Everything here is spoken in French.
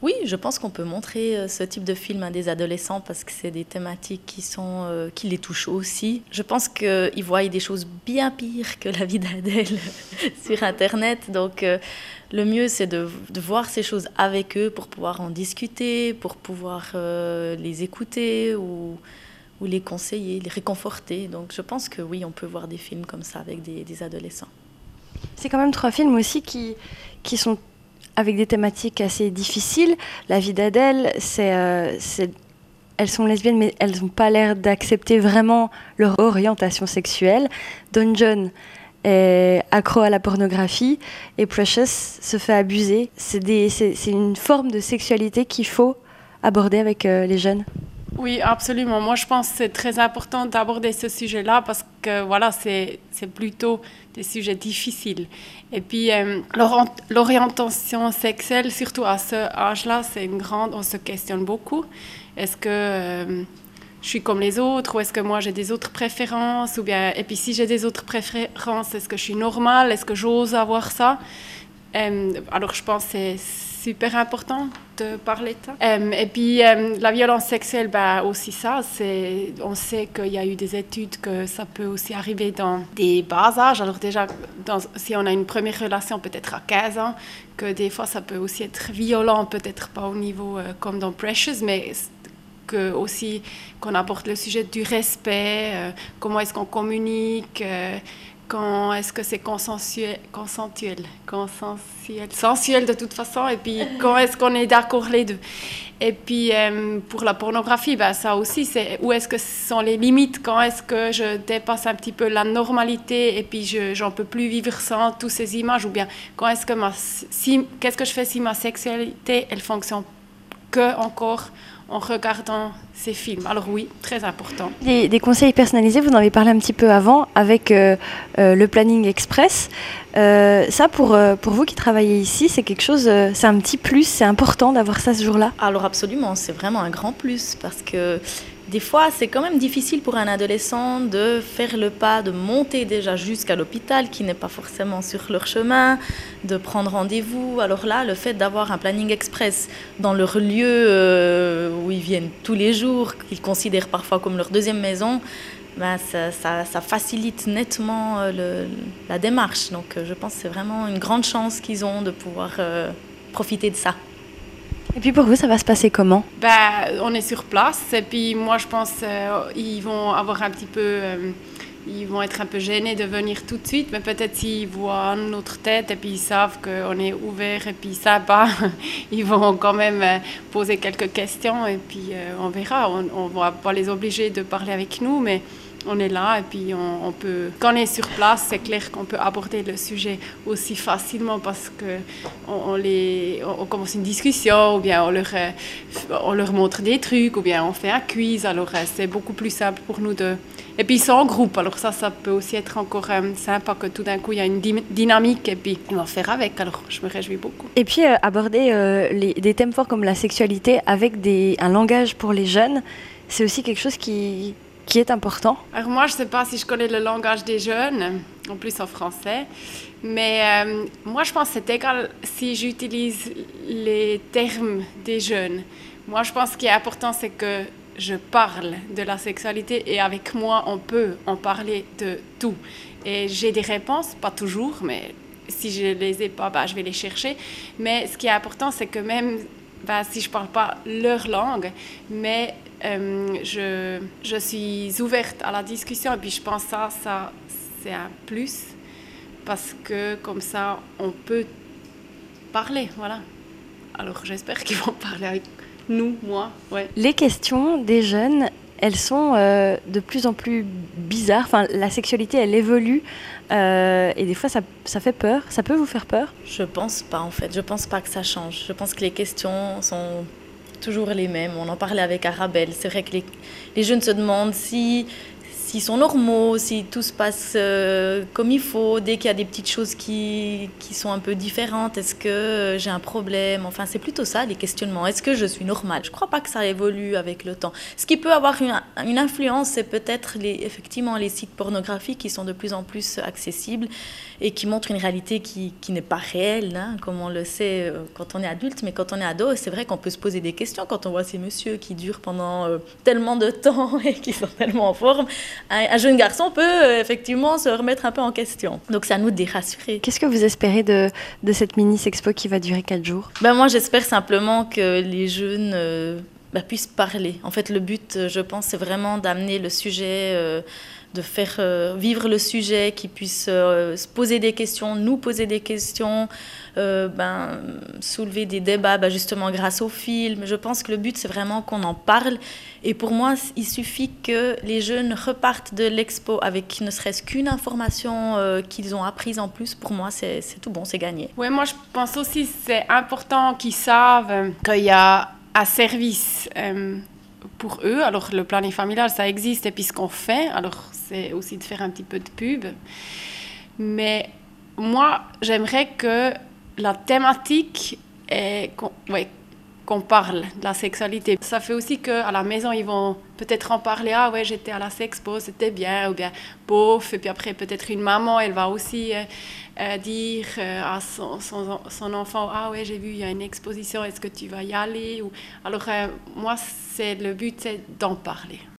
Oui, je pense qu'on peut montrer ce type de film à des adolescents parce que c'est des thématiques qui les touchent aussi. Je pense qu'ils voient des choses bien pires que la vie d'Adèle sur Internet. Donc, le mieux, c'est de voir ces choses avec eux pour pouvoir en discuter, pour pouvoir les écouter ou les conseiller, les réconforter. Donc, je pense que oui, on peut voir des films comme ça avec des adolescents. C'est quand même 3 films aussi qui sont avec des thématiques assez difficiles. La vie d'Adèle, elles sont lesbiennes, mais elles n'ont pas l'air d'accepter vraiment leur orientation sexuelle. Don John est accro à la pornographie et Precious se fait abuser. C'est une forme de sexualité qu'il faut aborder avec les jeunes. Oui, absolument. Moi, je pense que c'est très important d'aborder ce sujet-là parce que voilà, c'est plutôt des sujets difficiles. Et puis, l'orientation sexuelle, surtout à ce âge-là, on se questionne beaucoup. Est-ce que je suis comme les autres ou est-ce que moi j'ai des autres préférences et puis si j'ai des autres préférences, est-ce que je suis normale? Est-ce que j'ose avoir ça? Alors, je pense que c'est super important de parler de ça. Et puis, la violence sexuelle, aussi ça, on sait qu'il y a eu des études que ça peut aussi arriver dans des bas âges. Alors déjà, si on a une première relation peut-être à 15 ans, que des fois ça peut aussi être violent, peut-être pas au niveau comme dans Precious, mais aussi qu'on aborde le sujet du respect, comment est-ce qu'on communique, quand est-ce que c'est sensuel de toute façon, et puis quand est-ce qu'on est d'accord les deux. Et puis pour la pornographie, ça aussi, c'est où est-ce que sont les limites, quand est-ce que je dépasse un petit peu la normalité et puis j'en peux plus vivre sans toutes ces images, ou bien quand est-ce que qu'est-ce que je fais si ma sexualité, elle fonctionne que encore en regardant ces films. Alors oui, très important. Des conseils personnalisés, vous en avez parlé un petit peu avant avec le planning express. Ça, pour vous qui travaillez ici, c'est quelque chose, c'est un petit plus, c'est important d'avoir ça ce jour-là? Alors absolument, c'est vraiment un grand plus parce que des fois, c'est quand même difficile pour un adolescent de faire le pas, de monter déjà jusqu'à l'hôpital, qui n'est pas forcément sur leur chemin, de prendre rendez-vous. Alors là, le fait d'avoir un planning express dans leur lieu où ils viennent tous les jours, qu'ils considèrent parfois comme leur deuxième maison, ça facilite nettement la démarche. Donc je pense que c'est vraiment une grande chance qu'ils ont de pouvoir profiter de ça. Et puis pour vous, ça va se passer comment? On est sur place et puis moi je pense ils vont avoir un petit peu, ils vont être un peu gênés de venir tout de suite, mais peut-être s'ils voient notre tête et puis ils savent qu'on est ouvert et puis sympa, ils vont quand même poser quelques questions et puis on verra. On va pas les obliger de parler avec nous, mais on est là et puis on peut, quand on est sur place, c'est clair qu'on peut aborder le sujet aussi facilement parce que on commence une discussion ou bien on leur montre des trucs ou bien on fait un quiz. Alors c'est beaucoup plus simple pour nous et puis ils sont en groupe, alors ça peut aussi être encore sympa que tout d'un coup il y a une dynamique et puis on va faire avec, alors je me réjouis beaucoup. Et puis aborder des thèmes forts comme la sexualité avec un langage pour les jeunes, c'est aussi quelque chose qui est important. Alors moi, je ne sais pas si je connais le langage des jeunes, en plus en français, mais moi, je pense que c'est égal si j'utilise les termes des jeunes. Moi, je pense qu'il est important, c'est que je parle de la sexualité et avec moi, on peut en parler de tout. Et j'ai des réponses, pas toujours, mais si je ne les ai pas, je vais les chercher. Mais ce qui est important, c'est que même si je ne parle pas leur langue, mais je suis ouverte à la discussion et puis je pense que ça c'est un plus parce que comme ça on peut parler, voilà. Alors j'espère qu'ils vont parler avec nous, moi, ouais. Les questions des jeunes, elles sont de plus en plus bizarres. Enfin, la sexualité, elle évolue et des fois ça fait peur. Ça peut vous faire peur? Je pense pas en fait. Je pense pas que ça change. Je pense que les questions sont toujours les mêmes. On en parlait avec Arabelle. C'est vrai que les jeunes se demandent si s'ils sont normaux, si tout se passe comme il faut, dès qu'il y a des petites choses qui sont un peu différentes, est-ce que j'ai un problème? Enfin, c'est plutôt ça, les questionnements. Est-ce que je suis normale? Je ne crois pas que ça évolue avec le temps. Ce qui peut avoir une influence, c'est peut-être effectivement les sites pornographiques qui sont de plus en plus accessibles et qui montrent une réalité qui n'est pas réelle, hein, comme on le sait quand on est adulte. Mais quand on est ado, c'est vrai qu'on peut se poser des questions quand on voit ces messieurs qui durent pendant tellement de temps et qui sont tellement en forme. Un jeune garçon peut effectivement se remettre un peu en question. Donc c'est à nous de les rassurer. Qu'est-ce que vous espérez de cette mini-sexpo qui va durer 4 jours? Moi, j'espère simplement que les jeunes puissent parler. En fait, le but, je pense, c'est vraiment d'amener le sujet, de faire vivre le sujet, qu'ils puissent se poser des questions, nous poser des questions, soulever des débats justement grâce au film. Je pense que le but, c'est vraiment qu'on en parle. Et pour moi, il suffit que les jeunes repartent de l'expo avec ne serait-ce qu'une information qu'ils ont apprise en plus. Pour moi, c'est tout bon, c'est gagné. Oui, moi, je pense aussi que c'est important qu'ils savent qu'il y a un service pour eux. Alors, le planning familial, ça existe, et puis ce qu'on fait, alors c'est aussi de faire un petit peu de pub. Mais moi, j'aimerais que la thématique est qu'on parle de la sexualité. Ça fait aussi qu'à la maison, ils vont peut-être en parler. Ah ouais, j'étais à la sexpo, c'était bien, ou bien bof. Et puis après, peut-être une maman, elle va aussi dire à son enfant, ah ouais, j'ai vu, il y a une exposition, est-ce que tu vas y aller? Alors, moi, le but, c'est d'en parler.